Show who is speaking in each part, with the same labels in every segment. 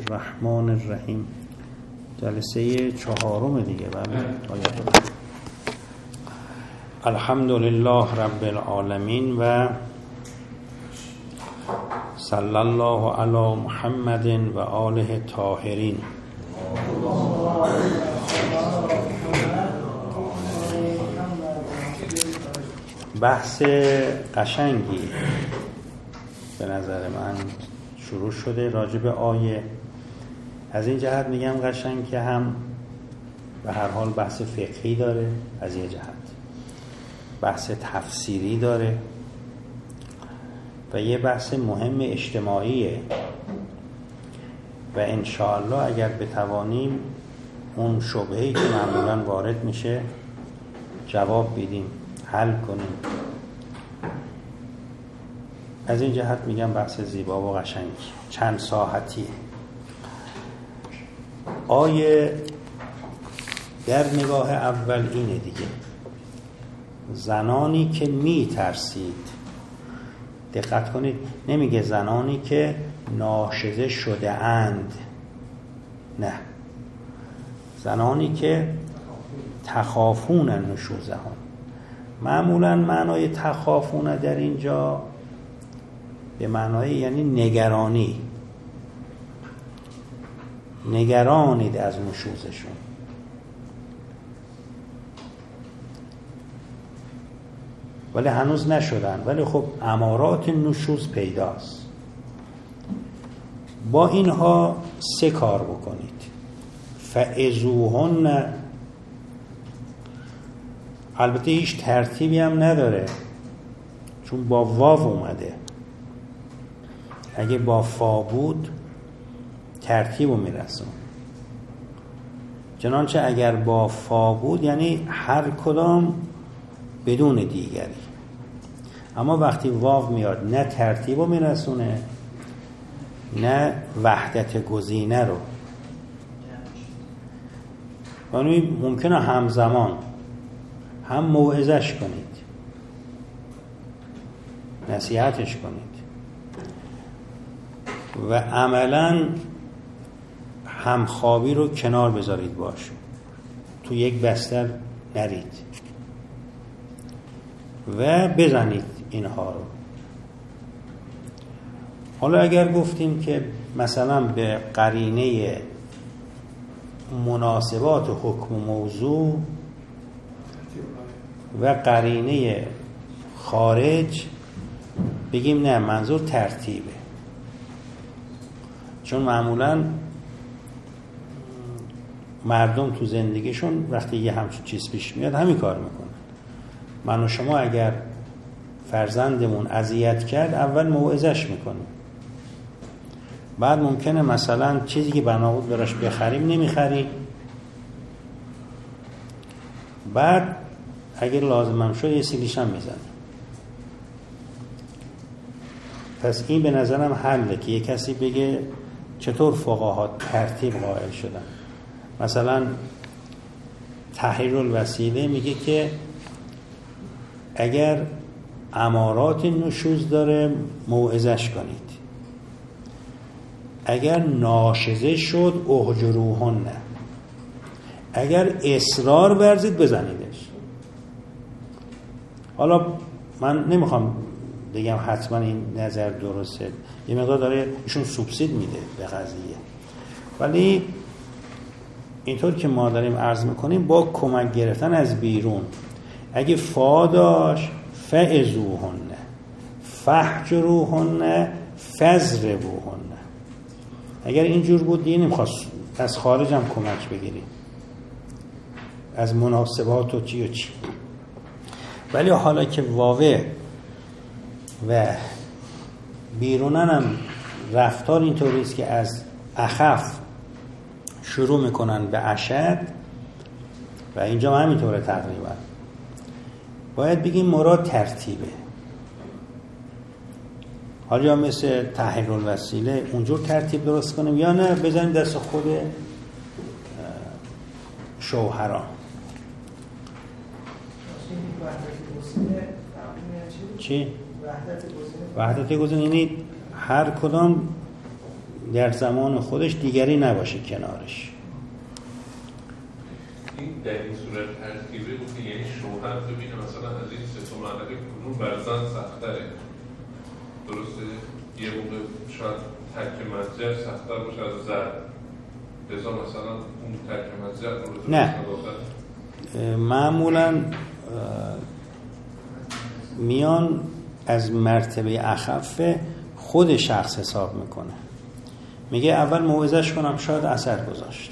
Speaker 1: الرحمن الرحیم. جلسه 4 دیگه. الحمد لله رب العالمین و صلی الله علی محمد و آله طاهرین. بحث قشنگی به نظر من شروع شده راجع به آیه. از این جهت میگم قشنگ که هم به هر حال بحث فقهی داره، از یه جهت بحث تفسیری داره و یه بحث مهم اجتماعیه و انشاءالله اگر بتوانیم اون شبهه‌ای که معمولاً وارد میشه جواب بدیم، حل کنیم. از این جهت میگم بحث زیبا و قشنگ چند ساحتیه. آیه در نگاه اول اینه دیگه، زنانی که میترسید. دقت کنید، نمیگه زنانی که ناشزه شده اند، نه، زنانی که تخافون نشوزهان. معمولا معنای تخافون در اینجا به معنای یعنی نگرانید از نشوزشون. ولی هنوز نشدن، ولی خب امارات نشوز پیداست. با اینها 3 کار بکنید. فعظوهن، البته هیچ ترتیبی هم نداره چون با واو اومده. اگه با فا بود ترتیبو میرسون، چنانچه اگر با فا بود یعنی هر کدام بدون دیگری. اما وقتی واو میاد نه ترتیبو میرسونه نه وحدت گزینه رو. یعنی ممکنه همزمان هم موعظش کنید، نصیحتش کنید و عملاً همخوابی رو کنار بذارید باش، تو یک بستر نرید و بزنید اینها رو. حالا اگر گفتیم که مثلا به قرینه مناسبات حکم موضوع و قرینه خارج بگیم نه، منظور ترتیبه، چون معمولاً مردم تو زندگیشون وقتی یه همچین چیز پیش میاد همین کار میکنن. من و شما اگر فرزندمون اذیت کرد اول موعظش میکنیم، بعد ممکنه مثلا چیزی که بنا بود براش بخریم نمیخریم، بعد اگر لازمم شد یه سیلیش هم میزنیم. پس این به نظرم حله که یه کسی بگه چطور فقها ترتیب قائل شدن. مثلا تحریر الوسیله میگه که اگر امارات نشوز داره موعظش کنید، اگر ناشزه شد اهجروهن، اگر اصرار ورزید بزنیدش. حالا من نمیخوام بگم حتما این نظر درسته، یه مقدار داره ایشون سوبسید میده به قضیه، ولی اینطور که ما داریم عرض میکنیم با کمک گرفتن از بیرون. اگه فا داشت فعظوهن، فحجروهن، فضربوهن. اگر اینجور بود دیگه نمیخواست از خارج هم کمک بگیریم، از مناسبات و چی و چی. ولی حالا که واوه و بیرونن هم رفتار اینطوریست که از اخف شروع میکنن به اشد و اینجا همینطوره تقریبا، باید بگیم مراد ترتیبه. حالا یا مثل تحریر الوسیله اونجور ترتیب درست کنیم یا نه بزنیم دست خود شوهران. چی؟ وحدت گزینه یعنی هر کدام در زمان خودش دیگری نباشه کنارش.
Speaker 2: این در این صورت ترکیبه بود که یعنی شوهر ببینه مثلا از این سه تا معرکه کنون بر زن سخت‌تره، درسته؟ یه موقع شاید ترک منزل سخت‌تر باشه از زن، لذا مثلا اون ترک منزل رو
Speaker 1: نه معمولاً میان از مرتبه اخف خود شخص حساب میکنه، میگه اول موعظه‌اش کنم شاید اثر گذاشت،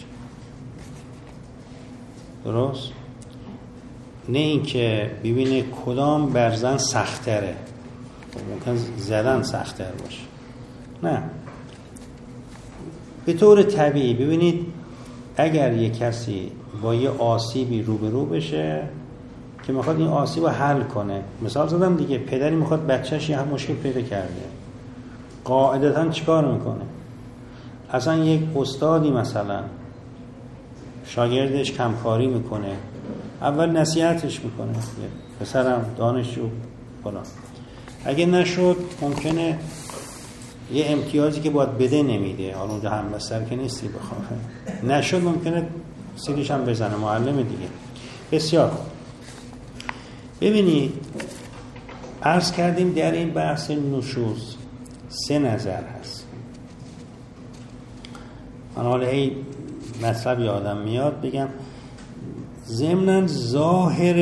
Speaker 1: درست؟ نه اینکه ببینه کدام بر زن سخت‌تره، ممکن زدن سخت‌تر باشه، نه به طور طبیعی ببینید اگر یک کسی با یه آسیبی روبرو بشه که میخواد این آسیب رو حل کنه، مثال زدم دیگه، پدری میخواد بچهش یه مشکل پیدا کرده، قاعدتاً چیکار میکنه؟ اصلا یک استادی مثلا شاگردش کمکاری میکنه، اول نصیحتش میکنه، پسرم دانشجو فلان، اگه نشد ممکنه یه امتیازی که باید بده نمیده، حالا اونجا هم بستر که نیستی بخواه، نشد ممکنه سیلیش هم بزنه، معلم دیگه. بسیار خوب. ببینید عرض کردیم در این بحث نشوز 3 نظر هست. من حالا ای مطلب یادم میاد بگم، ضمناً ظاهر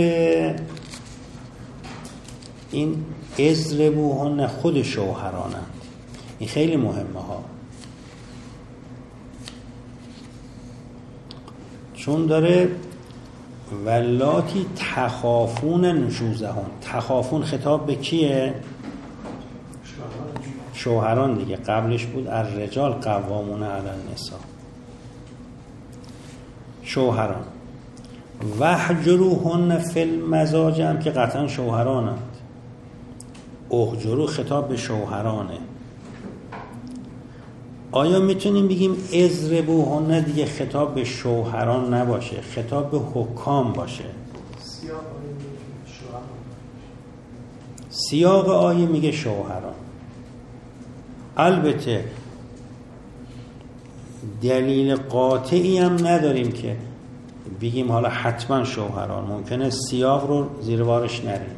Speaker 1: این اضربوهن خود شوهرانند، این خیلی مهمه ها، چون داره ولاتی تخافون نشوزهن، تخافون خطاب به کیه؟ شوهران دیگه، قبلش بود الرجال قوامون علی النساء، شوهران. واهجروهن فی المضاجع هم که قطعا شوهرانند، اهجرو خطاب به شوهرانه. آیا میتونیم بگیم اضربوهن دیگه خطاب به شوهران نباشه، خطاب به حکام باشه؟ سیاق آیه میگه شوهران. البته دلیل قاطعی هم نداریم که بگیم حالا حتما شوهران، ممکنه سیاق رو زیر بارش نریم،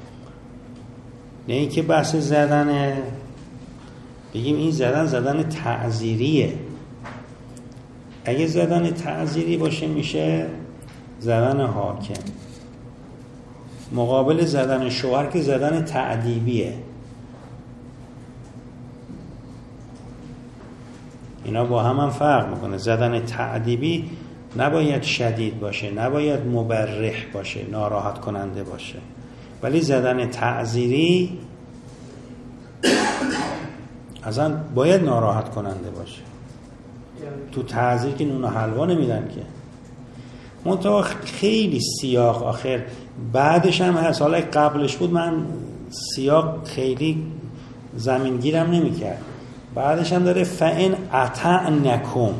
Speaker 1: نه اینکه بحث زدنه بگیم این زدن تعزیریه. اگه زدن تعزیری باشه میشه زدن حاکم، مقابل زدن شوهر که زدن تعدیبیه. اینا با هم فرق میکنه. زدن تعدیبی نباید شدید باشه، نباید مبرح باشه، ناراحت کننده باشه، ولی زدن تعزیری اصلا باید ناراحت کننده باشه. تو تعزیر که نون و حلوا نمیدن که، منطقه خیلی سیاق آخر بعدش هم هست. حالا قبلش بود من سیاق خیلی زمینگیرم نمی کرد، بعدش هم داره فَإِنْ أَطَعْنَكُمْ.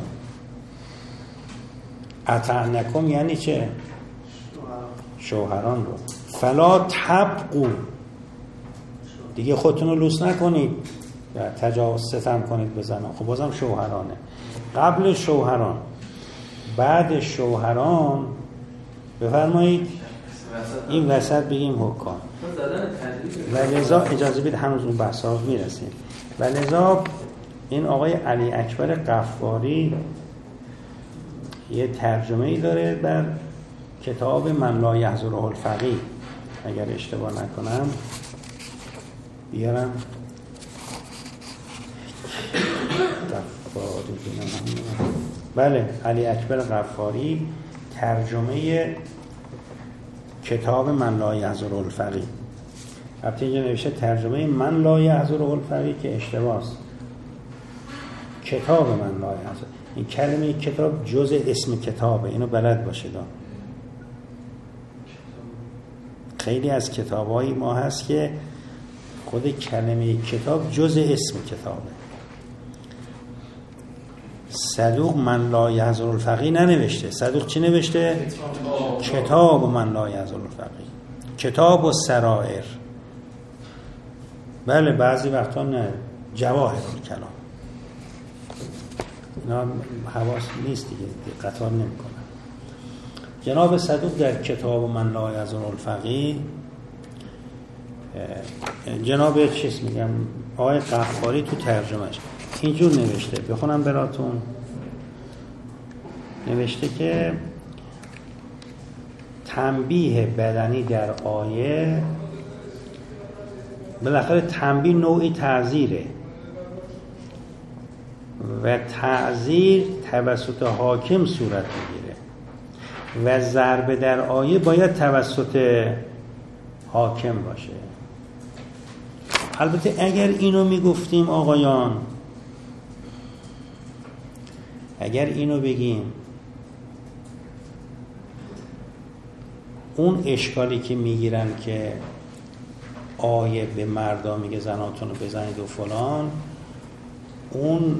Speaker 1: أَطَعْنَكُمْ یعنی چه؟ شوهران رو. فَلَا تَبْغُوا، دیگه خودتون رو لوس نکنید و تجاوز ستم کنید بزنن. خب بازم شوهرانه، قبل شوهران بعد شوهران بفرمایید این وسط بگیم حکام. و لذا اجازه بید هنوز اون بحث ها میرسیم. و لذا این آقای علی اکبر غفاری یه ترجمه ای داره بر کتاب من لا یحضره الفقیه، اگر اشتباه نکنم بیارم غفاری. بله، علی اکبر غفاری ترجمه کتاب من لا یحضره الفقیه. البته اینجا نوشته ترجمه من لا یحضره الفقیه که اشتباهست، کتاب من لا یحضره. این کلمه کتاب جزء اسم کتابه، اینو بلد باشه دا. خیلی از کتابای ما هست که خود کلمه کتاب جزء اسم کتابه. صدوق من لا یحضره الفقیه ننوشته، صدوق چی نوشته؟ کتاب من لا یحضره الفقیه، کتاب و سرائر. بله بعضی وقتا نه، جواهر الکلام. اینا حواس نیست دیگه، دقت نمی‌کنن. جناب صدوق در کتاب من لا یظن الفقیه، جناب چیز میگم آقای قفاری تو ترجمهش اینجور نوشته، بخونم براتون. نوشته که تنبیه بدنی در آیه، بالاخره تنبیه نوعی تعزیره و تعزیر توسط حاکم صورت میگیره و ضربه در آیه باید توسط حاکم باشه. البته اگر اینو میگفتیم آقایان، اگر اینو بگیم اون اشکالی که میگیرن که آیه به مردا میگه زناتون رو بزنید و فلان، اون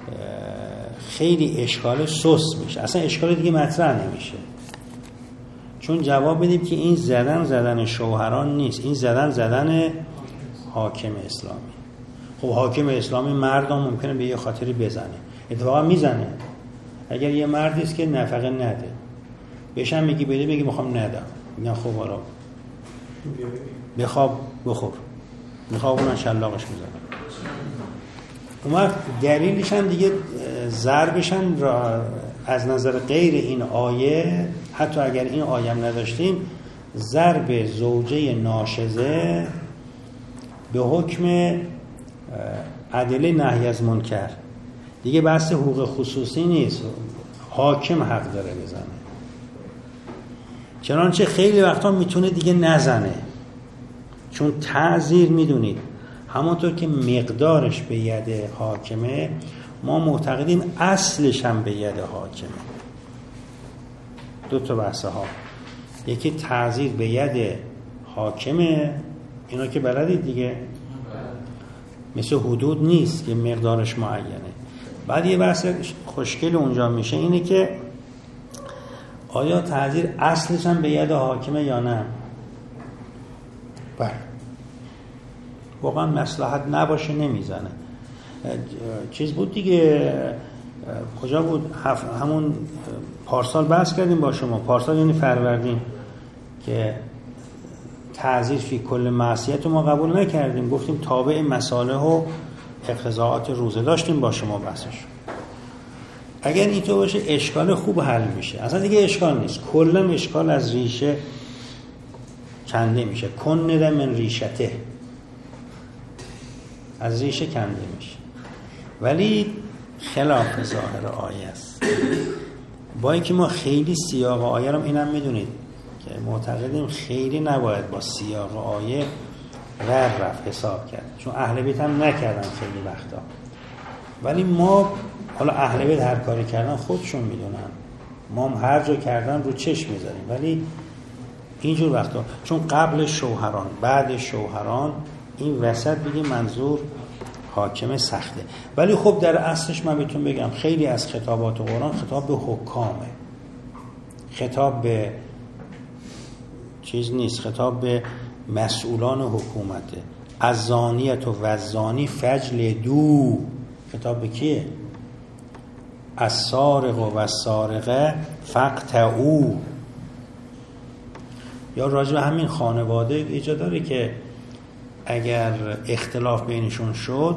Speaker 1: خیلی اشکال سست میشه، اصلا اشکال دیگه مطرح نمیشه، چون جواب بدیم که این زدن شوهران نیست، این زدن حاکم اسلامی. خب حاکم اسلامی مردم ممکنه به یه خاطری بزنه، اتفاقا میزنه. اگر یه مردی است که نفقه نده بهش هم میگی بده، میگی میخوام ندم، میگن خب آرام بخواب بخور، میخواب اونن شلاقش میزنن. اون وقت دلیلش هم دیگه ضربش هم از نظر غیر این آیه، حتی اگر این آیه هم نداشتیم، ضرب زوجه ناشزه به حکم عدل نهی از منکر دیگه بحث حقوق خصوصی نیست، حاکم حق داره بزنه. چنانچه خیلی وقتا میتونه دیگه نزنه، چون تعزیر میدونید همونطور که مقدارش به ید حاکمه، ما معتقدیم اصلش هم به ید حاکمه. دو تا بحثه ها، یکی تعزیر به ید حاکمه، اینا که بلدید دیگه، مثل حدود نیست که مقدارش معینه. بعد یه بحث خوشگل اونجا میشه اینه که آیا تعزیر اصلش هم به ید حاکمه یا نه؟ بله، واقعا مصلحت نباشه نمیزنه. چیز بود دیگه، کجا بود؟ همون پارسال بحث کردیم با شما، پارسال یعنی فروردین، که تعزیر فی کل معصیت رو ما قبول نکردیم، گفتیم تابع مصالح و اقتضاعات روزه داشتیم با شما بحثش. اگر اینطور باشه اشکال خوب حل میشه، اصلا دیگه اشکال نیست، کلا اشکال از ریشه کنده میشه. کنده من ریشته، از ریشه کنده میشه. ولی خلاف ظاهر آیه است. با اینکه ما خیلی سیاق آیه رو اینم میدونید که معتقدیم خیلی نباید با سیاق آیه رفت حساب کرد، چون اهل بیت هم نکردن خیلی وقتا. ولی ما حالا اهل بیت هر کاری کردن خودشون میدونن، ما هم هر جا کردن رو چشم میذاریم. ولی اینجور وقتا چون قبل شوهران بعد شوهران، این وسط بگیم منظور حاکم سخته. ولی خب در اصلش من بهتون بگم خیلی از خطابات قرآن خطاب به حکامه، خطاب به چیز نیست، خطاب به مسئولان حکومته. الزانیت و الزانی فجلدوا، خطاب به کیه؟ السارق و السارقه فاقطعوا. یا راجع به همین خانواده ایجاد داره که اگر اختلاف بینشون شد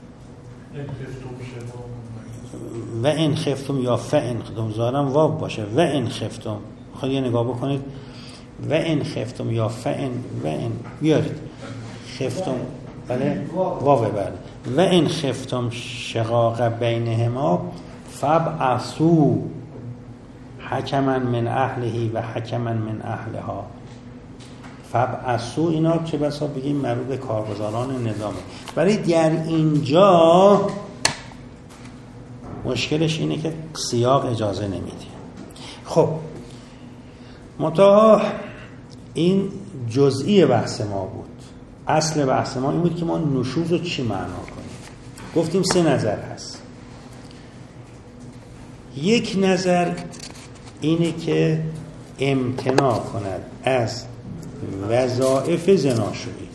Speaker 1: و این خفتم یا فین خفتم، ظاهرم واو باشه، و این خفتم، خود یه نگاه بکنید، و این خفتم یا فین، و این بیارید خفتم، بله واو، بله، و این خفتم شقاق بینهما فابعثوا حکما من اهله و حکما من اهلها. فابعثوا اینا چه بسا بگیم مربوط به کارگزاران نظامه. ولی در اینجا مشکلش اینه که سیاق اجازه نمیده. خب منتها این جزئی بحث ما بود. اصل بحث ما این بود که ما نشوز رو چی معنا کنیم. گفتیم 3 نظر هست. یک نظر اینه که امتناع کند از وظایف زناشویی.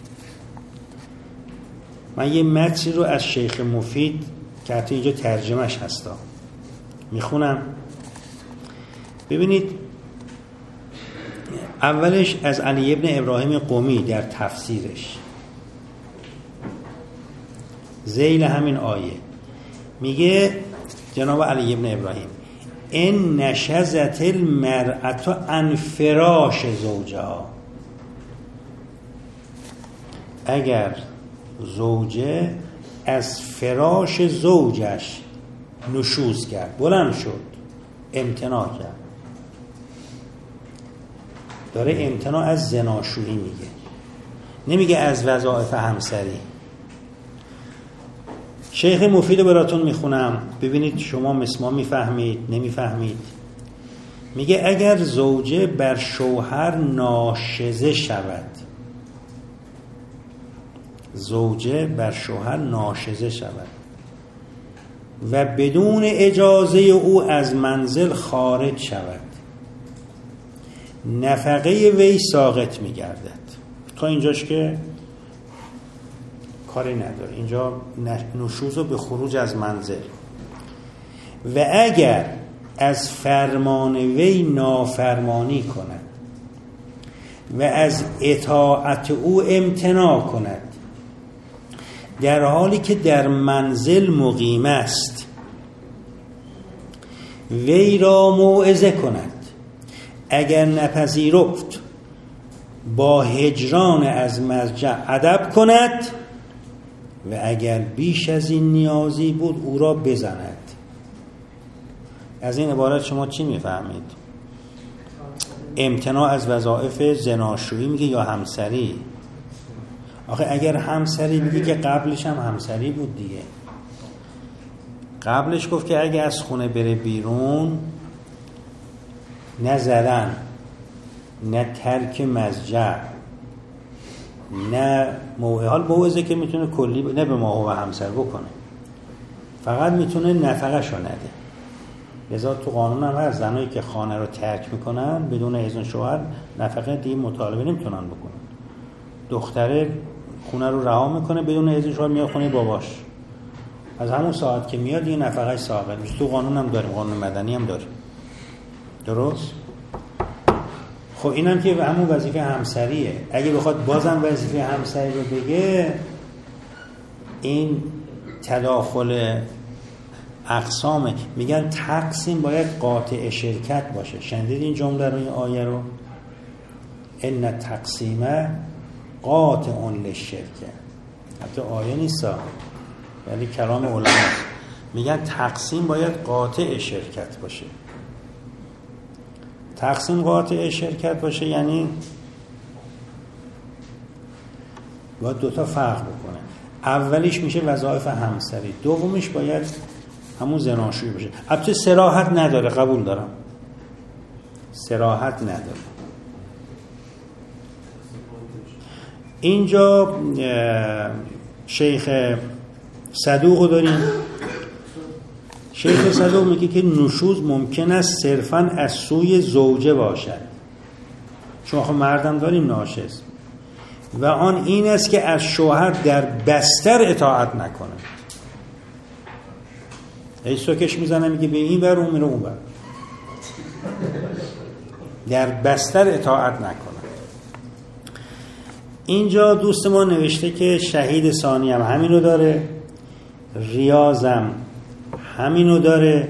Speaker 1: من یه متنی رو از شیخ مفید که حتی اینجا ترجمهش هستا میخونم. ببینید اولش از علی ابن ابراهیم قمی در تفسیرش ذیل همین آیه میگه جناب علی ابن ابراهیم ان نشزت المرأة عن فراش زوجها، اگر زوجه از فراش زوجش نشوز کرد، بلند شد، امتناع کرد، داره امتناع از زناشویی میگه، نمیگه از وظایف همسری. شیخ مفید براتون میخونم ببینید شما مسما میفهمید نمیفهمید. میگه اگر زوجه بر شوهر ناشزه شود، زوجه بر شوهر ناشزه شود و بدون اجازه او از منزل خارج شود، نفقه وی ساقط میگردد. تا اینجاش که کاری نداره، اینجا نشوز و به خروج از منزل. و اگر از فرمان وی نافرمانی کند و از اطاعت او امتناع کند در حالی که در منزل مقیم است، وی را موعظه کند، اگر نپذیرفت با هجران از مضجع ادب کند و اگر بیش از این نیازی بود او را بزند. از این عبارت شما چی میفهمید؟ امتناع از وظایف زناشویی میگه یا همسری؟ آخه اگر همسری میگه که قبلش هم همسری بود دیگه. قبلش گفت که اگه از خونه بره بیرون، نه زدن، نه ترک مضجع، نه موعظه که میتونه کلی نه به ما و همسر بکنه، فقط میتونه نفقه‌شو نده. لذا تو قانون هم هست زنایی که خانه رو ترک میکنن بدون اذن شوهر نفقه دیگه مطالبه نمیتونن بکنن. دختره خونه رو رها میکنه بدون اذن شوهر، میاد خونه باباش، از همون ساعت که میاد دیگه نفقه‌اش ساقط میشه. تو قانون هم داریم، قانون مدنی هم داریم. درست؟ خب اینم که همون وظیفه همسریه. اگه بخواد بازم وظیفه همسری رو بگه، این تداخل اقسامه. میگن تقسیم باید قاطع شرکت باشه. شنیدید این جمله رو، این آیه رو؟ ان تقسیم قاطع للشرکه. حتی آیه نیستا ولی کلام علما. میگن تقسیم باید قاطع شرکت باشه. تقسیم قاطع شرکت باشه یعنی باید دوتا فرق بکنه. اولیش میشه وظایف همسری، دومیش باید همون زناشویی باشه. البته صراحت نداره، قبول دارم، صراحت نداره. اینجا شیخ صدوق داریم. شیخ صدوق میگه که نشوز ممکن است صرفاً از سوی زوجه باشد، چون خب مردم داریم ناشز، و آن این است که از شوهر در بستر اطاعت نکنه. ای سوکش میزنه میگه به این بر اون میره اون بر، در بستر اطاعت نکنه. اینجا دوست ما نوشته که شهید ثانی هم همینو داره، ریاضم همینو داره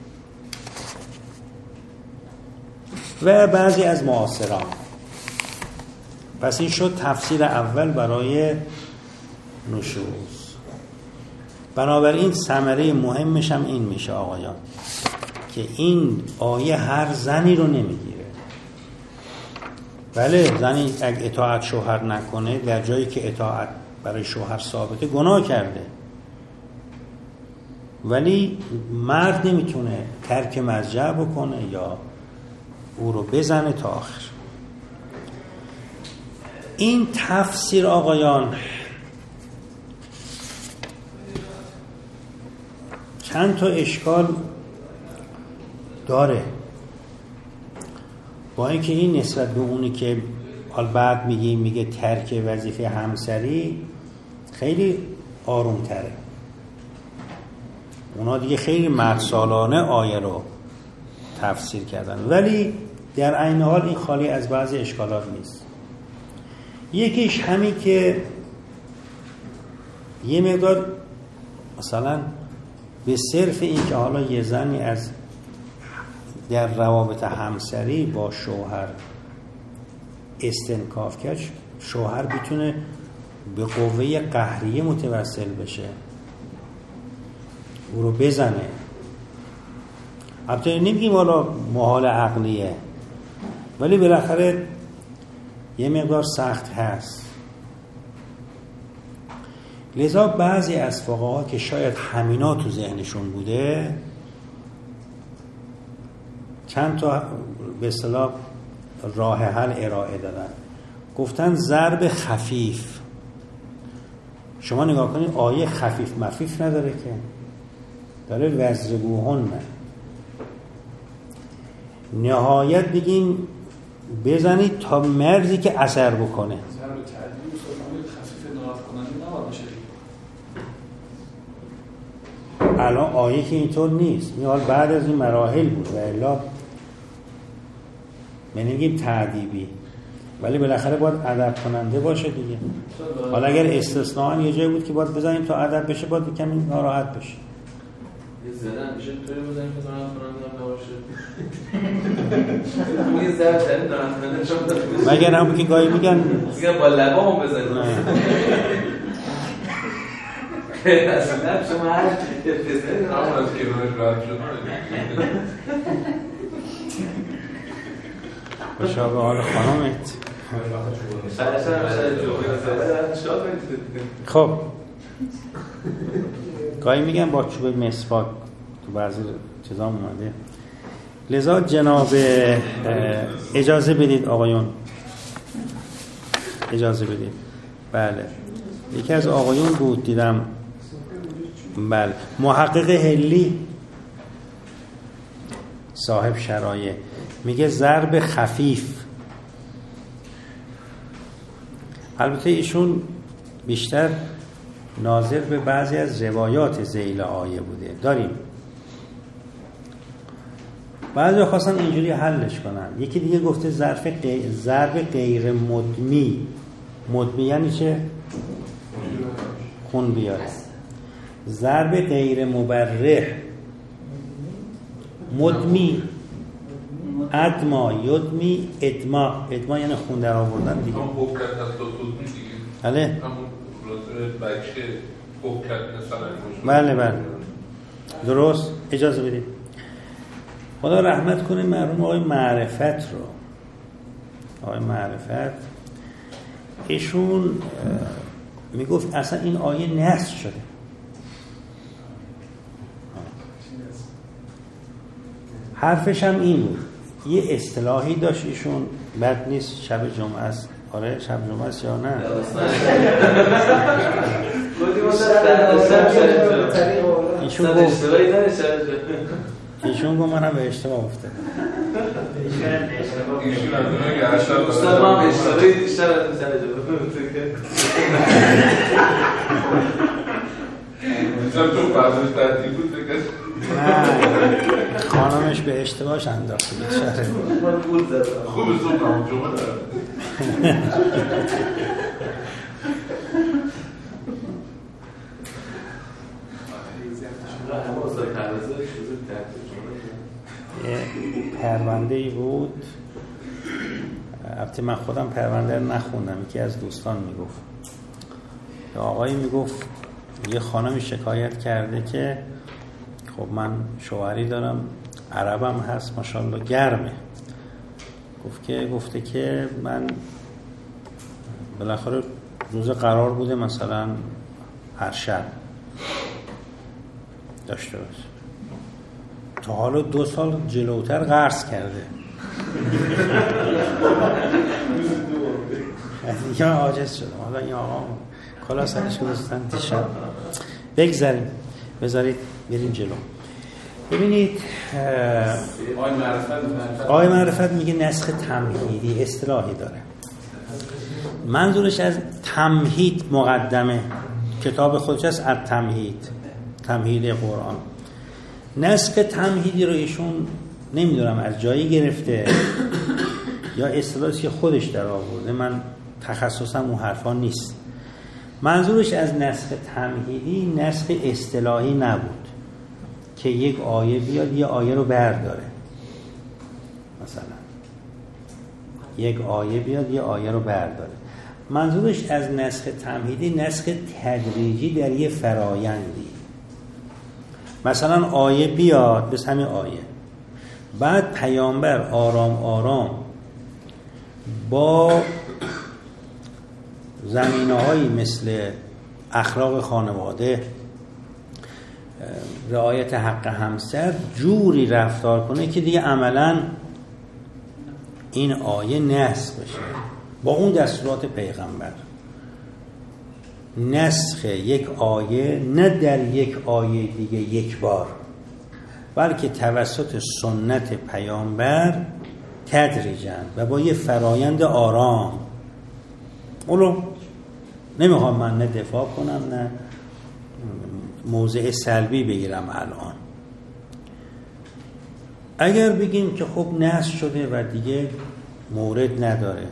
Speaker 1: و بعضی از معاصران. پس این شد تفسیر اول برای نشوز. بنابراین ثمره مهمش هم این میشه آقایان که این آیه هر زنی رو نمیگیره. بله زنی اگه اطاعت شوهر نکنه در جایی که اطاعت برای شوهر ثابته گناه کرده، ولی مرد نمیتونه ترک مضجع بکنه یا او رو بزنه تا آخر. این تفسیر آقایان چند تا اشکال داره، با اینکه این نسبت به اونی که حال بعد میگه ترک وظیفه همسری خیلی آروم تره. اونا دیگه خیلی مردسالانه آیه رو تفسیر کردن، ولی در عین حال این خالی از بعضی اشکالات نیست. یکیش همین که یه مقدار مثلا به صرف این که حالا یه زنی از در روابط همسری با شوهر استنکاف کرد، شوهر بتونه به قوه قهریه متوسل بشه، او رو بزنه. البته نمیگیم حالا محال عقلیه، ولی بالاخره یه مقدار سخت هست. لذا بعضی از فقها که شاید همینا تو ذهنشون بوده چند تا به اصطلاح راه حل ارائه دادن. گفتن ضرب خفیف. شما نگاه کنید آیه خفیف مفیف نداره که، داره وضربوهن. نهایت بگیم بزنید تا مرزی که اثر بکنه. الان آیه که اینطور نیست، این حال بعد از این مراحل بود و الا نمیگیم تعذیبی، ولی بالاخره باید ادب کننده باشه دیگه. حالا اگر استثناء یه جایی بود که باید بزنیم تا ادب بشه، باید کمی ناراحت بشه.
Speaker 3: یه زدن میشه توی بزنیم که ناراحت کننده نباشه. یه زدن ناراحت کننده
Speaker 1: مگر هم که گاهی میگن
Speaker 3: با لبامو بزنیم. اصلا شما هر بزنید
Speaker 2: همون از کنارش رد شد.
Speaker 1: باشا به حال خانمت. خب گاهی میگن با چوب مسواک تو بعضی چیزا اومده. لذا جناب اجازه بدید آقایون، اجازه بدید. بله یکی از آقایون بود دیدم، بله محقق هلی صاحب شرایع میگه ضرب خفیف. البته ایشون بیشتر ناظر به بعضی از روایات ذیل آیه بوده. داریم بعضی خواستن اینجوری حلش کنن. یکی دیگه گفته ضرب غیر مدمی. مدمی یعنی چه؟ خون بیاره. ضرب غیر مبرح. مدمی ادما یدمی ادما. ادما یعنی خون در آوردن دیگه.
Speaker 2: همون حکت هست دو دیگه.
Speaker 1: بله
Speaker 2: همون بچه حکت مثلا.
Speaker 1: بله بله درست. اجازه بدید. خدا رحمت کنه مرحوم آقای معرفت رو. آقای معرفت ایشون میگفت اصلا این آیه نسخ شده. حرفش هم این بود. یه اصطلاحی داشت ایشون، بد نیست، شب جمعه است. آره شب جمعه است یا نه؟ ایشون گفت منم به اشتباه افتادم.
Speaker 2: ایشون هم میگه اشتباه
Speaker 3: استاد ما به اشتباهی بیشتر از مثلا
Speaker 2: مثلا تو بعضش ترتیب بود بگه
Speaker 1: نه خانمش به اشتباهش انداخته بیچاره.
Speaker 3: من پول زدم.
Speaker 2: خوب صبح هم جمعه دارم.
Speaker 1: یه پرونده‌ای بود، البته من خودم پرونده رو نخوندم، یکی از دوستان میگفت، آقایی میگفت یه خانمی شکایت کرده که خب من شوهری دارم عربم هست ماشاءالله گرمه، گفته که من بالاخره روز قرار بوده مثلا هر شب داشته باشه، تا حالا 2 سال جلوتر قرض کرده یا عاجز شده. حالا این آقا کلا سرش گذاشتن دیشب. بگذاریم بذارید بریم جلو. ببینید آقای معرفت میگه نسخ تمهیدی اصطلاحی داره. منظورش از تمهید مقدمه کتاب خودش است، از تمهید قرآن. نسخ تمهیدی رو ایشون نمیدونم از جایی گرفته یا اصطلاحی که خودش در آورده، من تخصصم اون حرفا نیست. منظورش از نسخ تمهیدی نسخ اصطلاحی نبود که یک آیه بیاد یه آیه رو برداره، مثلا یک آیه بیاد یه آیه رو برداره. منظورش از نسخ تمهیدی نسخ تدریجی در یه فرایندی. مثلا آیه بیاد، بس همین آیه، بعد پیامبر آرام آرام با زمینه‌هایی مثل اخلاق خانواده، رعایت حق همسر جوری رفتار کنه که دیگه عملاً این آیه نسخ بشه با اون دستورات پیغمبر. نسخ یک آیه نه در یک آیه دیگه یک بار، بلکه توسط سنت پیامبر تدریجاً و با یه فرایند آرام. اولو نمیخوام من نه دفاع کنم نه موضع سلبی بگیرم الان. اگر بگیم که خب نسخ شده و دیگه مورد نداره،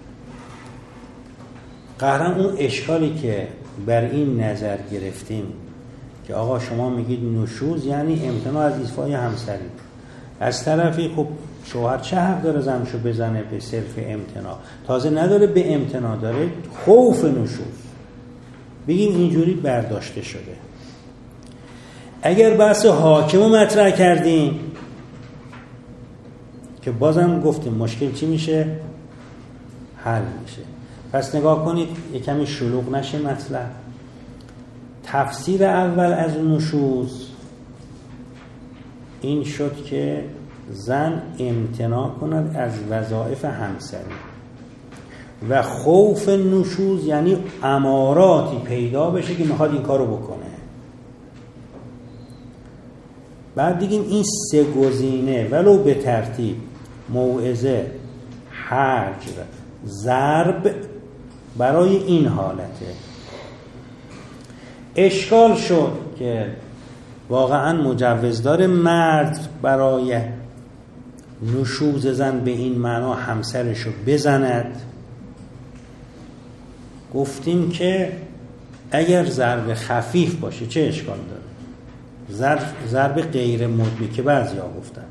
Speaker 1: قهرن اون اشکالی که بر این نظر گرفتیم که آقا شما میگید نشوز یعنی امتناع از ایفای همسری، از طرفی خب شوهر چه حق داره زنشو بزنه به صرف امتناع؟ تازه نداره به امتناع، داره خوف نشوز. بگیم اینجوری برداشته شده. اگر بحث حاکمو مطرح کردیم که بازم گفتیم مشکل چی میشه؟ حل میشه. پس نگاه کنید یک کمی شلوغ نشه مطلب. تفسیر اول از نشوز این شد که زن امتناع کند از وظایف همسری و خوف نشوز یعنی اماراتی پیدا بشه که میخواد این کارو بکنه. بعد دیگیم این سه گزینه ولو به ترتیب موعظه، حجر، ضرب برای این حالته. اشکال شد که واقعا مجوز داره مرد برای نشوز زن به این معنا همسرشو بزند؟ گفتیم که اگر ضرب خفیف باشه چه اشکال داره؟ ضرب غیر مدمی که بعضیا گفتن.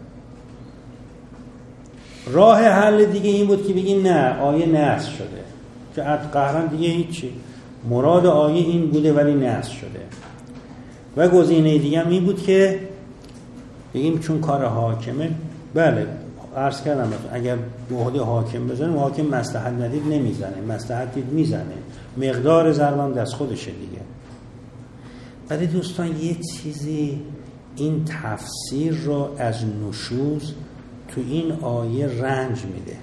Speaker 1: راه حل دیگه این بود که بگیم نه آیه نسخ شده، که قهرن دیگه هیچی، مراد آیه این بوده ولی نسخ شده. و گزینه دیگه هم این بود که بگیم چون کار حاکمه، بله عرض کردم اگر به عهده حاکم بزنیم، حاکم مصلحت ندید نمیزنه، مصلحت دید میزنه، مقدار ضربم دست خودشه دیگه. ولی دوستان یه چیزی این تفسیر رو از نشوز تو این آیه رنج میده.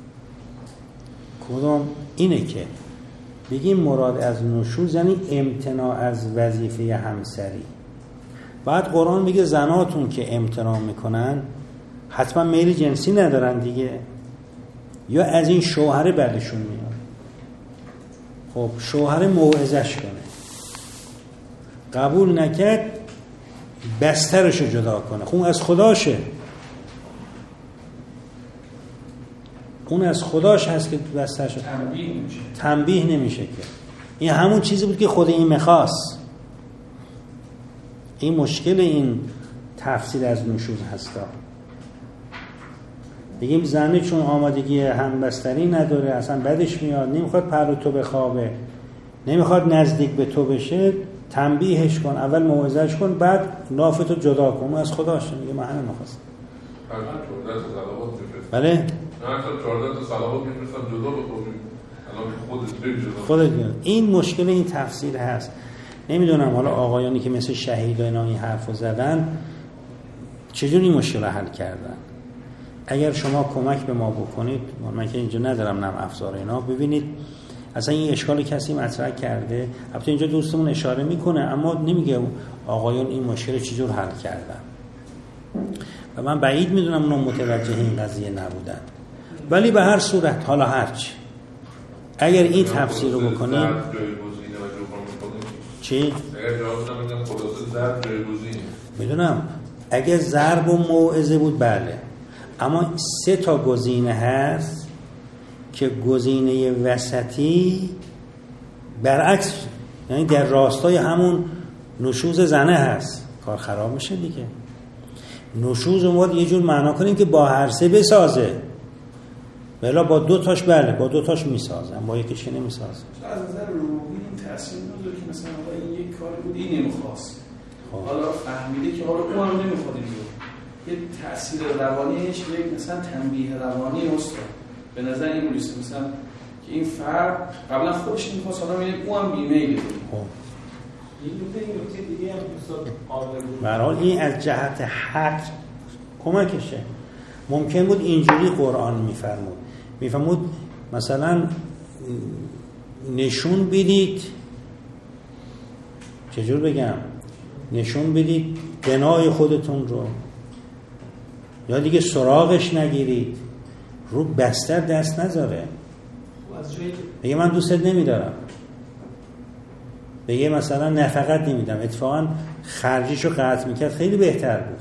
Speaker 1: کدوم؟ اینه که بگیم مراد از نشوز یعنی امتناع از وظیفه همسری. بعد قرآن میگه زناتون که امتناع میکنن حتما میل جنسی ندارن دیگه، یا از این شوهر بعدشون میاد. خب شوهر موعظش کنه، قبول نکرد بسترشو جدا کنه. خب اون از خداشه، اون از خداش هست که بسترشو تنبیه نمیشه که. این همون چیزی بود که خود این میخواست. این مشکل این تفسیر از نشوز هستا. بگیم زنی چون آمادگی همبستری نداره، اصلا بدش میاد، نمیخواد پر تو بخوابه، نمیخواد نزدیک به تو بشه، تنبیهش کن، اول موعظهش کن، بعد نافتو جدا کن. از خداشه. میگه من همین میخواستم. بله؟
Speaker 2: نه تا 14 تا صلوات میفرستم جدا بخونیم. الان
Speaker 1: خودت بیاد. این مشکل این تفسیر هست. نمیدونم حالا آقایانی که مثل شهید و اینا این حرفو زدن چجوری این مشکل رو حل کردن. اگر شما کمک به ما بکنید، من که اینجا ندارم نم افزار اینا، ببینید اصلا این اشکال کسی مطرح کرده. البته اینجا دوستمون اشاره میکنه اما نمیگه آقایون این مشکل چجور حل کردن. و من بعید میدونم اونا متوجه این قضیه نبودن. ولی به هر صورت حالا هرچی اگر این تفسیر رو بکنیم چی؟
Speaker 2: اگر جواب نمیدم خلاصه ضرب جایگزینه.
Speaker 1: میدونم اگه ضرب و موعظه بود بله، اما 3 تا گزینه هست که گزینه وسطی برعکس، یعنی در راستای همون نشوز زنه هست، کار خراب میشه دیگه. نشوز رو باید یه جور معنا کنیم که با هر 3 بسازه، بلا با 2 تاش بله، با 2 تاش میسازه، با یکیش که نمیسازه.
Speaker 4: از نظر روحی این تاثیر نداره که مثلا این یک کاری بود این نمیخواست، حالا فهمیده که حالا اون هم نمیخواد اینو، یه تاثیر روانیش یک مثلا تنبیه روانی استاد به نظر این میرسه، مثلا که این فرد قبلا خودش میخواست، حالا میگه اون هم بیمیله.
Speaker 5: این نکته دیگه هم استاد قابل بود.
Speaker 1: به هر حال این از جهت حق کمکشه. ممکن بود اینجوری قرآن میفرمود مثلا نشون بدید، چجور بگم، نشون بدید بنای خودتون رو، یا دیگه سراغش نگیرید، رو بستر دست نذاره، بگه من دوستت نمیدارم، بگه مثلا نفقت نمیدم، اتفاقا خرجیشو قطع میکرد خیلی بهتر بود.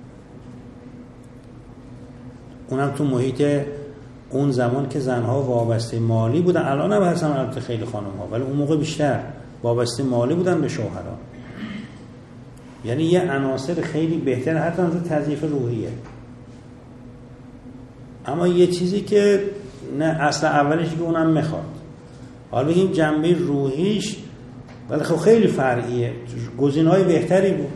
Speaker 1: اونم تو محیط اون زمان که زنها وابسته مالی بودن، الان هم هستن البته خیلی خانم‌ها، ولی اون موقع بیشتر وابسته مالی بودن به شوهرها. یعنی یه عناصر خیلی بهتر حتی از تضعیف روحیه. اما یه چیزی که نه اصلا اولش که اونم میخواد، حالا بگیم جنبه روحیش، ولی خب خیلی فرعیه، گزینه‌های بهتری بود.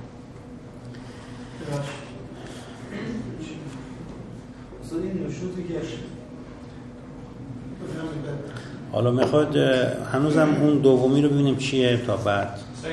Speaker 1: حالا میخواد هنوزم اون دومی رو ببینیم چیه تا بعد.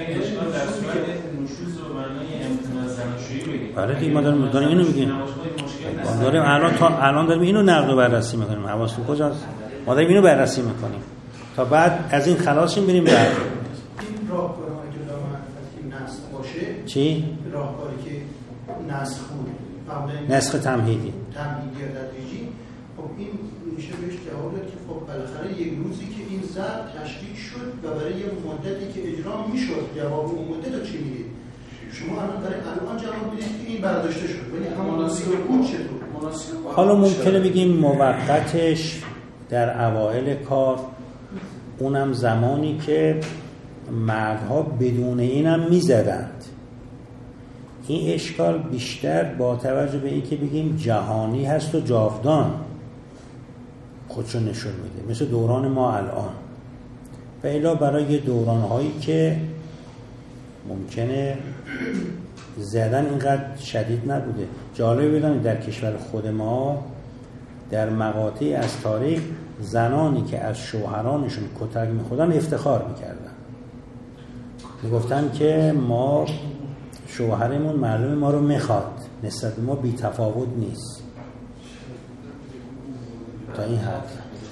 Speaker 1: برای دیگه ما داریم اینو میگیم، داریم الان داریم اینو نقد و بررسی میکنیم. حواستون کجاست؟ ما داریم اینو بررسی میکنیم تا بعد از این خلاصیم بریم بعد.
Speaker 4: این راهکار اگه دامن نسخ باشه،
Speaker 1: چی؟
Speaker 4: راهکاری که نسخ بود،
Speaker 1: نسخ تمهیدی
Speaker 4: یا تدریجی، خب این میشه بهش جواب داد که خب بالاخره یک روزی که این ضرب تشدید شد و برای یه مدتی که اجرا میشد، جواب اون مدت رو چی میدید؟ شما الان برای الان جواب میدید که این برداشته شد، ولی همون مناسب بود چطور؟
Speaker 1: حالا ممکنه بگیم موقتش در اوائل کار، اونم زمانی که مردها بدون اینم میزدند. این اشکال بیشتر با توجه به اینکه بگیم جهانی هست و جاودان خودشو نشون میده، مثل دوران ما الان، و الا برای دورانهایی که ممکنه زدن اینقدر شدید نبوده. جالب بدانید در کشور خود ما در مقاطعی از تاریخ زنانی که از شوهرانشون کتک میخوردن افتخار میکردن، میگفتن که ما شوهرمون معلوم ما رو میخواد، نسبت ما بی تفاوت نیست. تا این حد.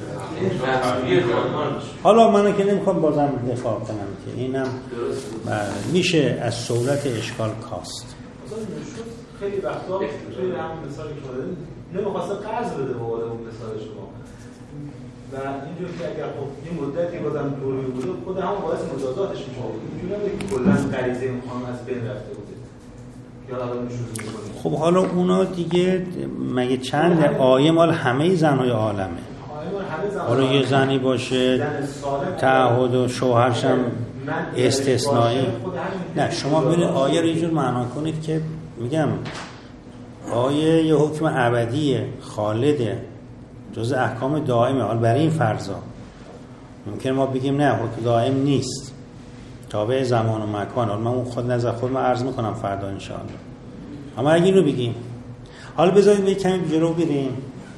Speaker 1: حالا من که نمیخوام بازم دفاع کنم که اینم میشه از صورت اشکال کاست.
Speaker 5: خیلی وقتا توی هم مثالی که دادیم نمیخواسته قرض بده به اون مثال شما، و اینجور که اگر خب یه مدتی بازم دوری بوده خود همون باعث مجازاتش میشه. اینجوری نبوده که کلا غریزه اون خانم از بین رفته بوده یا الان نشون میکنه.
Speaker 1: خب حالا اونا دیگه مگه چند آیه مال همه زنهای عالمه. حالا یه زنی باشه تعهد و شوهرش هم استثنایی. نه شما ببینید آیه رو اینجور معنا کنید که میگم آیه یه حکم ابدیه، خالده، جز احکام دائمه. حالا برای این فرضا ممکن ما بگیم نه حکم دائم نیست، تابع زمان و مکان. حالا من اون خود نظر خود من عرض میکنم فردا ان شاء الله. اما اگه اینو بگیم، حالا بذارید به کمی جلو بریم.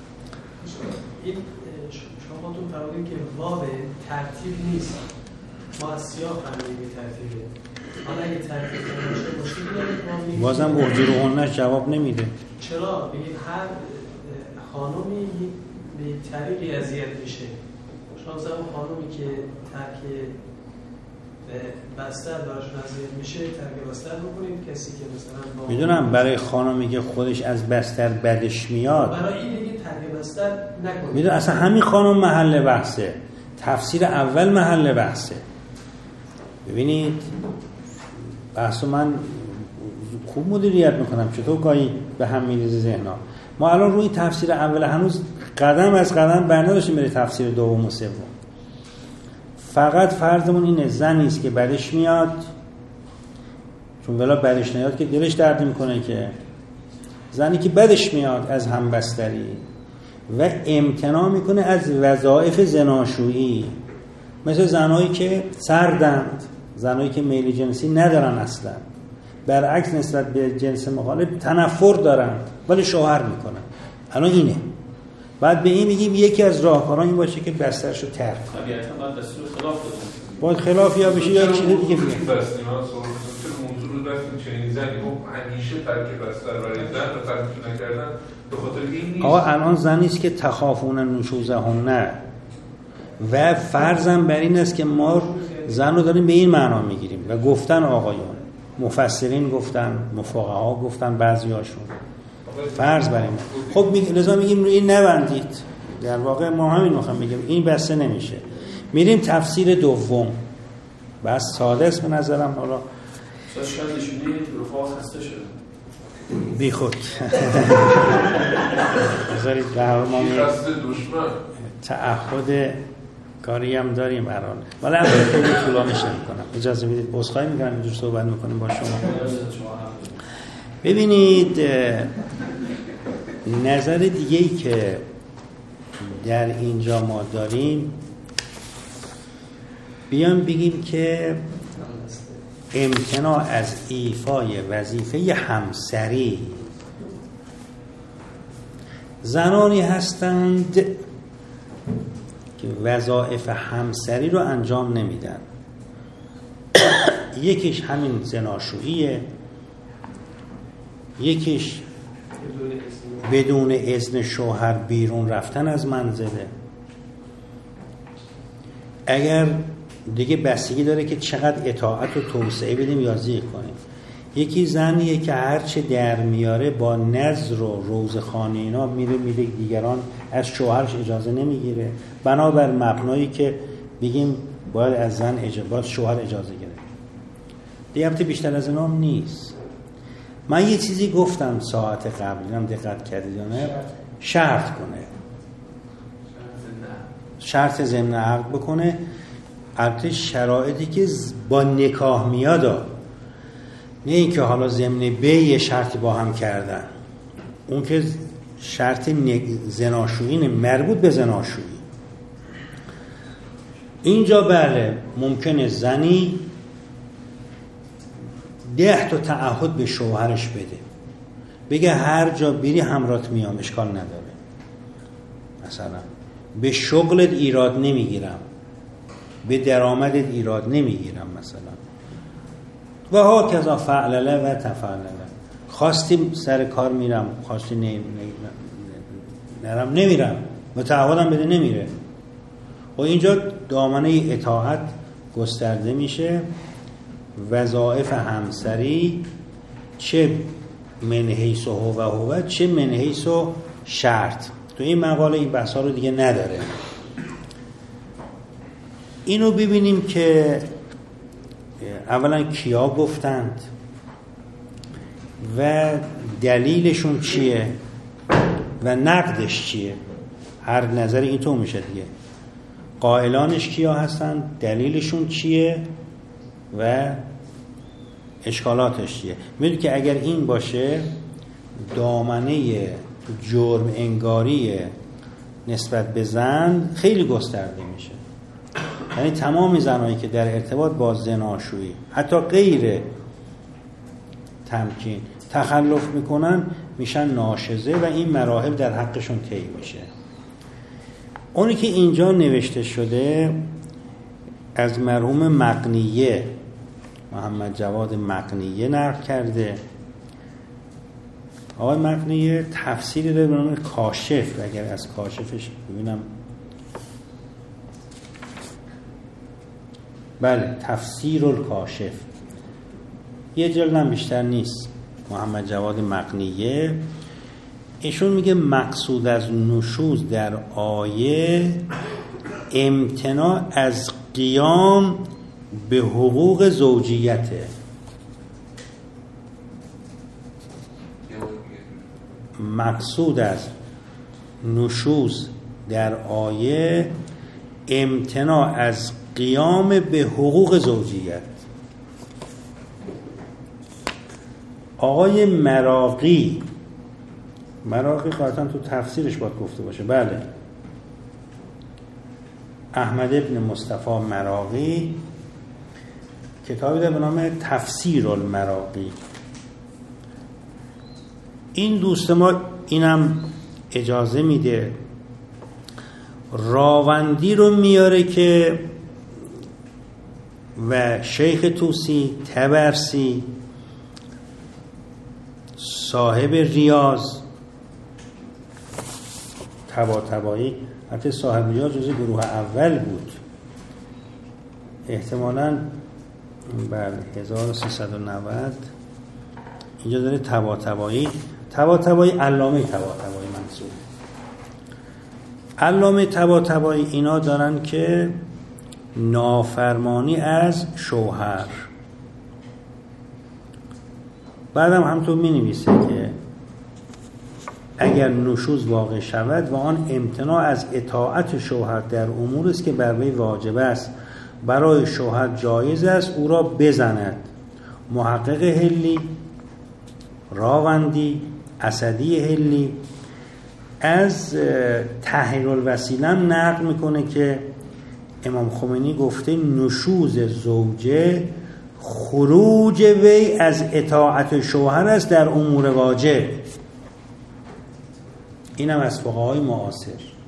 Speaker 6: شما تو فرمودین که واو ترتیب نیست، ما از سیاق فهمیدیم ترتیبه. حالا اگه ترتیب باشه مشکلی
Speaker 1: بازم اجرهنش جواب نمیده.
Speaker 6: چرا؟ بگید هر خانومی به طریقی اذیت میشه. شما مثلا اون خانومی که ترک بستر براشون اذیت میشه ترک بستر بکنید. کسی که مثلا
Speaker 1: میدونم برای خانومی که خودش از بستر بدش میاد،
Speaker 6: برای این دیگه ترک بستر نکنید.
Speaker 1: میدونم اصلا همین خانم محل بحثه، تفسیر اول محل بحثه. ببینید بحث من خوب مدیریت میکنم، چطور گاهی به هم میریزه ذهن‌ها. ما الان روی تفسیر اول هنوز قدم از قدم برداشتیم برای تفسیر دوم و سوم. فقط فرضمون اینه زنی است که برش میاد، چون ولا برش نیاد که دلش درد میکنه، که زنی که بدش میاد از همبستری و امتناع میکنه از وظایف زناشویی، مثل زنایی که سردند، زنایی که میل جنسی ندارن اصلا، برعکس نسبت به جنس مخالف تنفر دارن ولی شوهر میکنن. الان اینه. بعد به این میگیم یکی از راهکاران این باشه که بسترشو ترک کنه.
Speaker 4: طبیعتا باید دستور خلاف بدن.
Speaker 1: باید خلاف یا بشه یا چیز دیگه بگیم.
Speaker 2: بستیم ها موضوع رو بستیم چنین زنی همیشه ترک بستر برای زن رو ترک نکردن به خاطر این نیست.
Speaker 1: آقا الان زنی است که تخافون نشوزهن و فرضم بر این است که ما زن رو داریم به این معنا میگیریم و گفتن آقایون مفسرین گفتن، مفقها گفتن، بعضیاشون فرض بر این. خب لذا میگیم روی این نبندید. در واقع ما همین میخوام بگیم این بسته نمیشه. میریم تفسیر دوم. بس ساده است به نظرم. حالا
Speaker 4: شاید نشونه رفاه خسته شده
Speaker 1: بی خود بذارید قهرمان تعهد کاری هم داریم الان، ولی الان خیلی طولانی نمی‌کنم. اجازه بدید عذرخواهی می‌کنم اینجور صحبت می‌کنیم با شما. ببینید نظر دیگه‌ای که در اینجا ما داریم، بیان بگیم که امتناع از ایفای وظیفه همسری. زنانی هستند که وظایف همسری رو انجام نمیدن. یکیش همین زناشوییه، یکیش بدون اذن شوهر بیرون رفتن از منزله. اگر دیگه بستگی داره که چقدر اطاعت و توسعه بدیم یا زیر کنیم. یکی زنیه که هرچه در میاره با نظر و روزخانه اینا میره دیگران از شوهرش اجازه نمیگیره، بنابر مبنایی که بگیم باید از زن باید شوهر اجازه گیره. دیگه بیشتر از اینام نیست. من یه چیزی گفتم ساعت قبل، هم دقت کردید یا نه؟ شرط کنه، شرط ضمن عقد بکنه. البته شرایطی که با نکاح میاد، نه اینکه حالا ضمن یه شرطی با هم کردن، اون که شرط زناشویی مربوط به زناشویی. اینجا بله ممکنه زنی 10 تا تعهد به شوهرش بده، بگه هر جا بری همراهت میام، اشکال نداره، مثلا به شغلت ایراد نمیگیرم، به درآمدت ایراد نمیگیرم مثلا، و ها کذا فعلله و تفعلله. خواستیم سر کار میرم، خواستی نرم نمیرم، و تعهدم بده نمیره. و اینجا دامنه اطاعت گسترده میشه. وظایف همسری چه من حیث هو چه من حیث شرط. تو این مقاله این بحثا رو دیگه نداره. اینو ببینیم که اولا کیا گفتند و دلیلشون چیه و نقدش چیه. هر نظری اینطور میشه دیگه. قائلانش کیا هستند، دلیلشون چیه و اشکالاتش چیه. میدونی که اگر این باشه دامنه جرم انگاری نسبت به زن خیلی گسترده میشه. یعنی تمام زنایی که در ارتباط با زناشویی حتی غیر تمکین تخلف میکنن میشن ناشزه و این مراحل در حقشون طی میشه. اونی که اینجا نوشته شده از مرحوم مقنیه، محمد جواد مقنیه نقل کرده. آقای مقنیه تفسیری داره به نام کاشف. اگر از کاشفش ببینم، بله تفسیر الکاشف، یه جلدم بیشتر نیست. محمد جواد مقنیه ایشون میگه مقصود از نشوز در آیه امتناع از قیام به حقوق زوجیته. مقصود از نشوز در آیه امتناع از قیام به حقوق زوجیت. آقای مراغی قاطعا تو تفسیرش باید گفته باشه، بله، احمد ابن مصطفی مراغی کتابی داره به نام تفسیر المراغی. این دوست ما اینم اجازه میده راوندی رو میاره که و شیخ توسی، طبرسی، صاحب ریاض، طباطبایی، حتی صاحب ریاض جزء گروه اول بود، احتمالاً بله 1390. اینجا داره طباطبایی علامه طباطبایی منصور. علامه طباطبایی اینا دارن که نافرمانی از شوهر، بعدم همطور می نویسه که اگر نشوز واقع شود و آن امتناع از اطاعت شوهر در امور است که بر وی واجب است، برای شوهر جایز است او را بزند. محقق هلی، راوندی، اسدی هلی از تحریر الوسیله نقل میکنه که امام خمینی گفته نشوز زوجه خروج وی از اطاعت شوهر است در امور واجب. اینم از فقهای معاصر.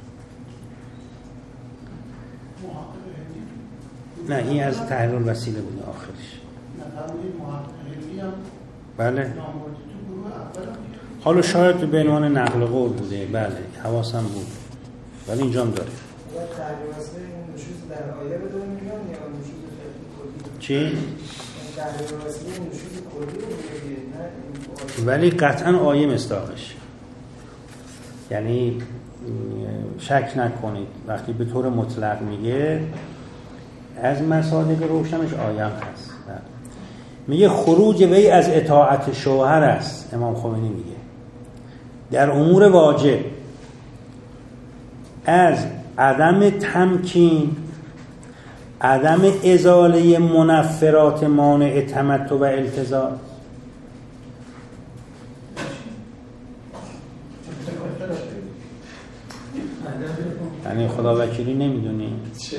Speaker 1: نه این از تحریر الوسیله بوده آخرش. بله حالا شاید به عنوان نقل قول بوده، بله حواسم بود، ولی اینجا هم داره. چی؟ ولی قطعا آیه مصداقش، یعنی شک نکنید وقتی به طور مطلق میگه از مصادیق روشنش آیه هم هست. میگه خروج وی از اطاعت شوهر است، امام خمینی میگه در امور واجب، از عدم تمکین، عدم ازاله منفرات مانع تمتع و التزام. یعنی خدا وکیلی نمیدونی؟
Speaker 4: چرا؟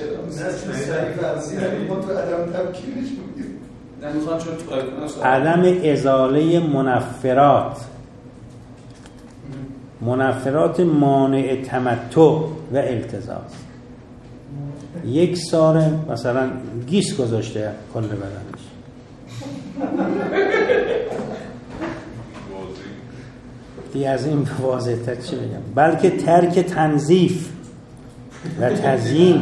Speaker 1: عدم ازاله منفرات مانع تمتع و التزام. یک ساره مثلا گیس گذاشته کل بدنش، دیگه از این واضح‌تر چی بگم؟ بلکه ترک تنظیف و تزیین،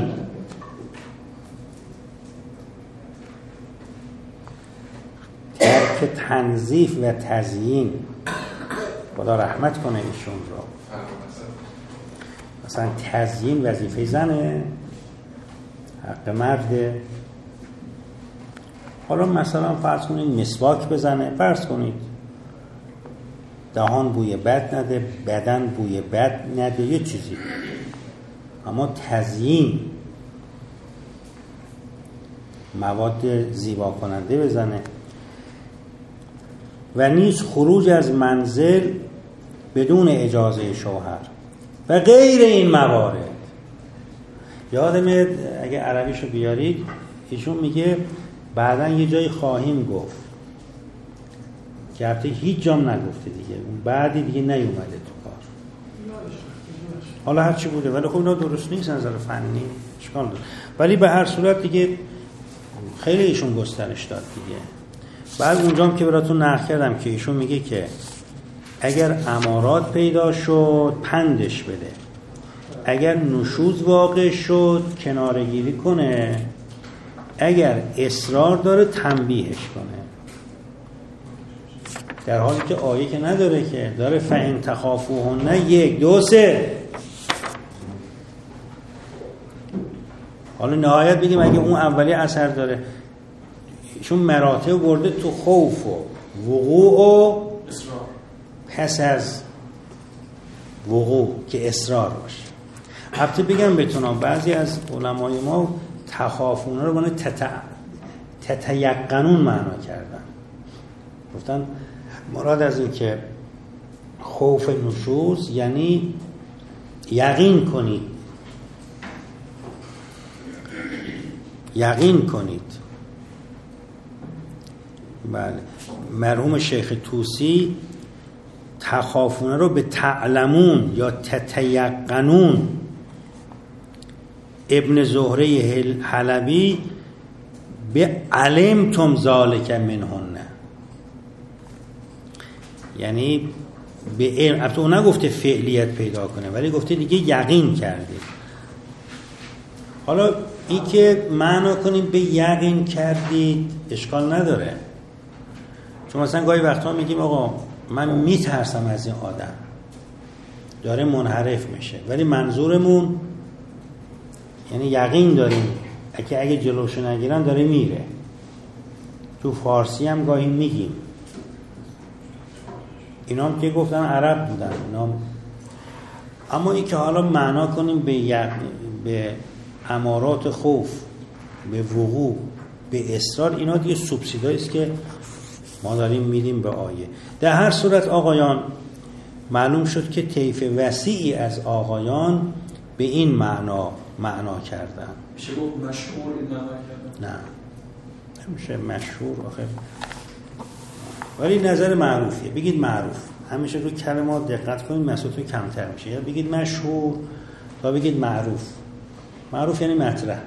Speaker 1: ترک تنظیف و تزیین، خدا رحمت کنه ایشون را. مثلا تزیین وظیفه زنه، حق مرده. حالا مثلا فرض کنید مسواک بزنه، فرض کنید دهان بوی بد نده، بدن بوی بد نده، یه چیزی. اما تزیین مواد زیبا کننده بزنه. و نیز خروج از منزل بدون اجازه شوهر و غیر این موارد. یادمه اگه عربیشو بیارید ایشون میگه بعداً یه جایی خواهیم گفت که البته هیچ جام نگفته دیگه، اون بعدی دیگه نیومده تو کار. حالا هرچی بوده ولی خب اینا درست نیست از نظر فنی، اشکال داره. ولی به هر صورت دیگه خیلی ایشون گسترش داد دیگه. بعد اونجام که براتون نقل کردم که ایشون میگه که اگر امارات پیدا شد پندش بده، اگر نشوز واقع شد کناره‌گیری کنه، اگر اصرار داره تنبیهش کنه. در حالی که آیه که نداره، که داره فَإِن تَخَافُوهُنَّ 1 2 3. حالا نهایت بگیم اگه اون اولی اثر داره، چون مراتب برده تو خوف و وقوع و پس از وقوع که اصرار باشه. البته بگم بتونم بعضی از علمای ما تخافونه رو بانه تتیقنون معنا کردن، گفتن مراد از این که خوف نشوز یعنی یقین کنید، یقین کنید. بله، مرحوم شیخ طوسی تخافونه رو به تعلمون یا تتیقنون، ابن زهره حلبی به علمتم ذالک منهن، یعنی به علم. البته اون نگفته فعلیت پیدا کنه ولی گفته دیگه یقین کردید. حالا این که معنا کنیم به یقین کردید اشکال نداره، چون مثلا گاهی وقتا میگیم آقا من میترسم از این آدم داره منحرف میشه، ولی منظورمون یعنی یقین داریم اگه جلوشو نگیرن داره میره. تو فارسی هم گاهی میگیم، اینا هم که گفتن عرب بودن اینا. اما این که حالا معنا کنیم به امارات خوف، به وقوع، به اصرار، اینا دیگه سوبسیدایی است که ما داریم میدیم به آیه. در هر صورت آقایان معلوم شد که طیف وسیعی از آقایان به این معنا کردن.
Speaker 4: میشه گفت مشهور این معنا کردن؟
Speaker 1: نه نمیشه مشهور آخه، ولی نظر معروفیه. بگید معروف، همیشه رو کلمات دقت کنید مسئولیتون کمتر میشه. یا بگید مشهور تا بگید معروف. معروف یعنی مطرح.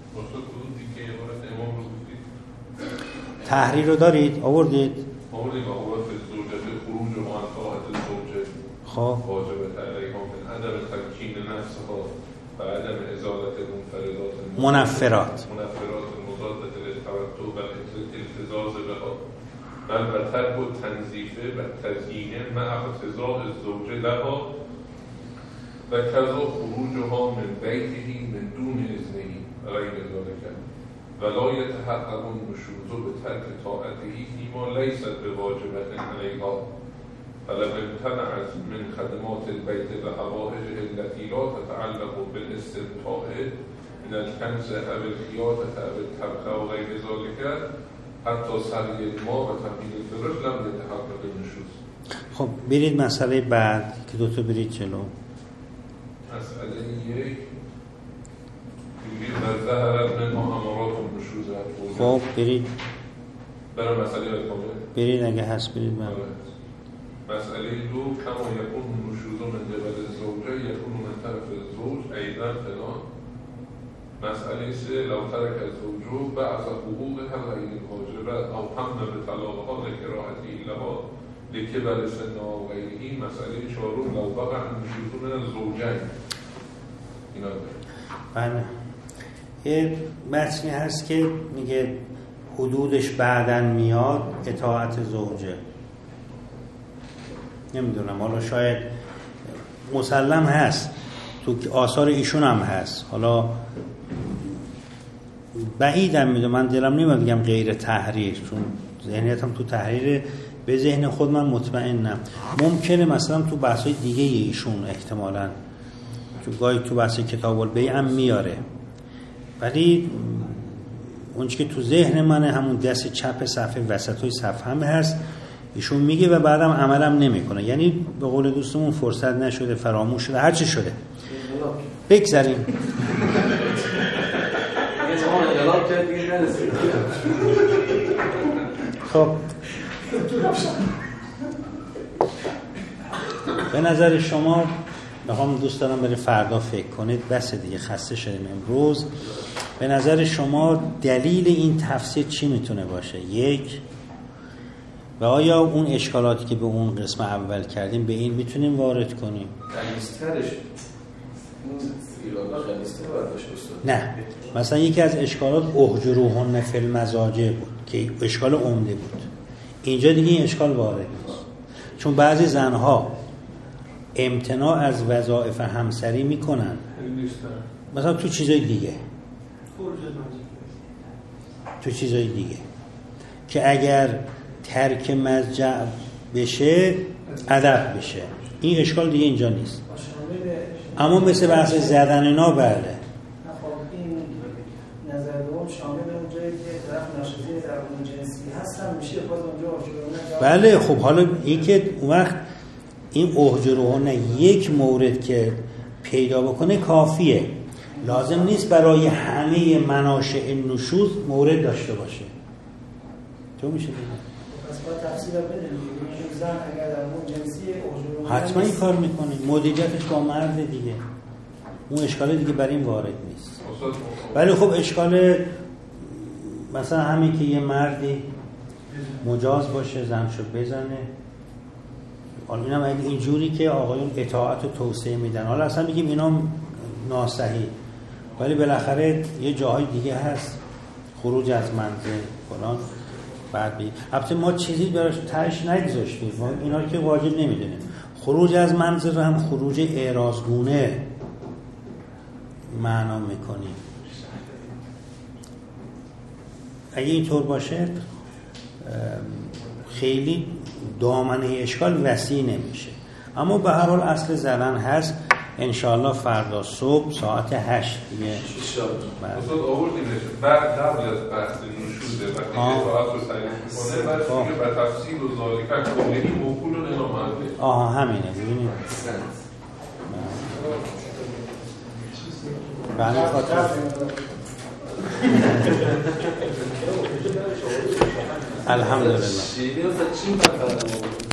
Speaker 1: تحریر رو دارید؟ آوردید؟
Speaker 2: آوردید زوجه خروج و منطقات زوجه
Speaker 1: خب
Speaker 2: واجبه علیهم عدم تمکین نفسها و عدم ازالت
Speaker 1: منفرات
Speaker 2: مضادة للتوتر و الالتزاز بها بل و ترک و تنظیفه و تزیینه مع اقتضاء الزوجه لها و کذا خروجها من بیته من دون اذنه غیر ذلك ولا يتحقق النشوز بترك طاعته فيما ليست بواجبة عليها فلو امتنع من خدمات البيت وحوائجه التي لا تتعلق بالاستمتاع من الكنز او الخياطة او الطبخ و غیر ذلك حتی سری الماء و تمهید الفراش لم يتحقق النشوز.
Speaker 1: خب برید مسئله بعد که دوتا برید جلو.
Speaker 2: مسئله یک میگید ظهرت منها امارات و نشوزه.
Speaker 1: خب برید
Speaker 2: برای مسئله کامل
Speaker 1: برید اگه هست برید من.
Speaker 2: مسئله دو کما یکون نشوز من قبل الزوجه یکون من طرف الزوج ایضا فلان. مسئله سه لو ترک الزوج بعض حقوقها غیر الواجبه او هم به طلاقها لکراهته لها لکبر سنها و غیره. مسئله چهارم لو وقع نشوز من الزوجین. اینا
Speaker 1: بله یه متنی هست که میگه حدودش بعدن میاد اطاعت زوجه. نمیدونم حالا شاید مسلم هست تو آثار ایشون هم هست، حالا بعیدم میدونم، من دلم نمیاد بگم غیر تحریر چون ذهنیتم تو تحریر، به ذهن خود من مطمئنم. ممکنه مثلا تو بحثای دیگه ایشون احتمالاً تو گاهی تو بحث کتاب البیع هم میاره، ولی اونچه که تو ذهن منه همون دست چپ صفحه وسطای صفحه هم هست ایشون میگه و بعدم عملم نمیکنه. یعنی به قول دوستمون فرصت نشده، فراموش شده، هر چی شده. بگذاریم خب به نظر شما میخوام دوست دارم برای فردا فکر کنید، بس دیگه خسته شدیم امروز. به نظر شما دلیل این تفسیر چی میتونه باشه؟ یک، و آیا اون اشکالاتی که به اون قسم اول کردیم به این میتونیم وارد کنیم؟ نه، مثلا یکی از اشکالات اهجروهن فی المضاجع بود که اشکال عمده بود. اینجا دیگه این اشکال وارد نیست، چون بعضی زنها امتناع از وظایف همسری میکنن مثلا تو چیزای دیگه، که اگر ترک مضجع بشه ادب بشه. این اشکال دیگه اینجا نیست. اما مثل بحث زدن اینا بله.
Speaker 6: این نظر دوم شامل اونجایی که طرف ناشناسی در اون جنسی هست هم میشه باز اونجا
Speaker 1: بله. خب حالا این که اون وقت این احجرهن یک مورد که پیدا بکنه کافیه، لازم نیست برای همه مناشئ نشوز مورد داشته باشه. تو میشه بگم
Speaker 6: پس باید تفصیل بدیم زن اگر در اون جنسی احجرهن
Speaker 1: حتما این کار میکنه، مدیریتش با مرد دیگه، اون اشکال دیگه برای این وارد نیست. ولی خب اشکال مثلا همین که یه مردی مجاز باشه زنشو بزنه، حالا اینم اگه اینجوری که آقایون اطاعت و توسعه میدن، حالا اصلا میگیم اینا ناصحی، ولی بالاخره یه جاهای دیگه هست خروج از منزل فلان بعد بی البته ما چیزی براش تهش نگذاشتیم، ما اینا که واجب نمیدونیم. خروج از منزل رو هم خروج اعراضگونه معنا میکنیم. اگه اینطور باشه خیلی دامنه اشکال وسیع نمیشه. اما به هر حال اصل زدن هست. انشاءالله فردا صبح ساعت 8 دیگه
Speaker 2: استاد آوردیمش بعد قبل از بحث نشوده و که اطاعت رو تعریف میکنه بعد دیگه به تفصیل و ذالک کاملی موکول و نامنده.
Speaker 1: همینه ببینید بله خاطر الحمدلله.